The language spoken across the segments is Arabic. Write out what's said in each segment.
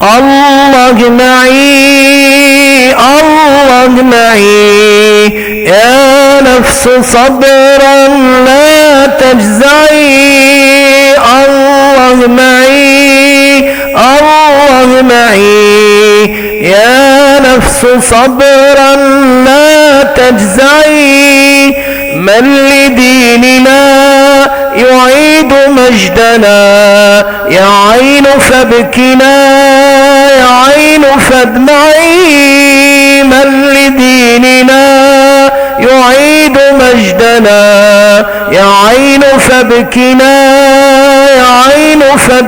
الله معي الله معي، يا نفس صبرا لا تجزعي. الله معي الله معي، يا نفس صبرا لا تجزعي. من لديننا يعيد مجدنا، يا عين فابكنا يا عين فادمعي. من لديننا يعيد مجدنا، يا عين فابكنا يا عين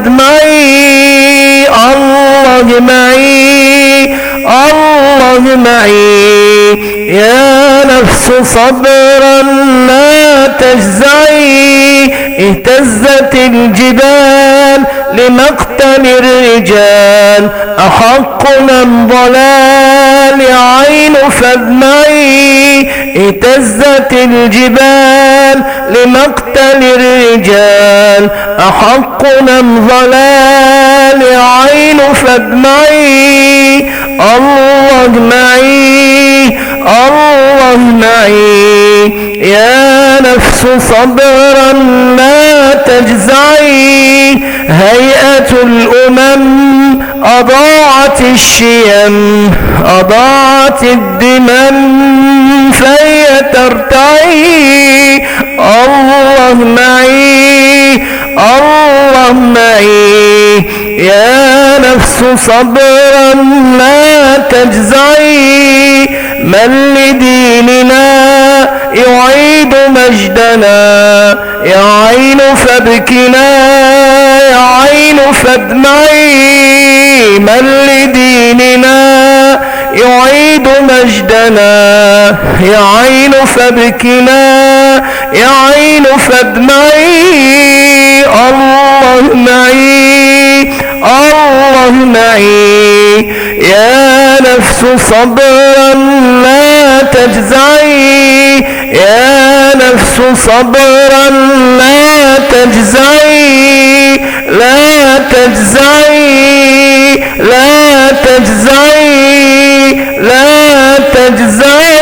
فادمعي. الله معي الله معي، يا نفس صبرا لا تجزعي. اهتزت الجبال لمقتل الرجال، أحق من ضلال يا عين فادمعي. اهتزت الجبال لمقتل الرجال، أحق من ضلال يا عين فادمعي. الله معي الله معي، يا نفس صبرا لا تجزعي. هيئة الأمم أضاعت الشيم، أضاعت الدمم فهي ترتعي. الله معي الله معي، يا نفس صبرا لا تجزعي. من لديننا يعيد مجدنا، يا عين فابكنا يا عين فادمعي. من لديننا يعيد مجدنا، يا عين فابكنا يا عين فادمعي. الله معي الله معي، يا نفس صبرا لا تجزعي. يا نفس صبرا لا تجزعي لا تجزعي لا تجزعي لا تجزعي.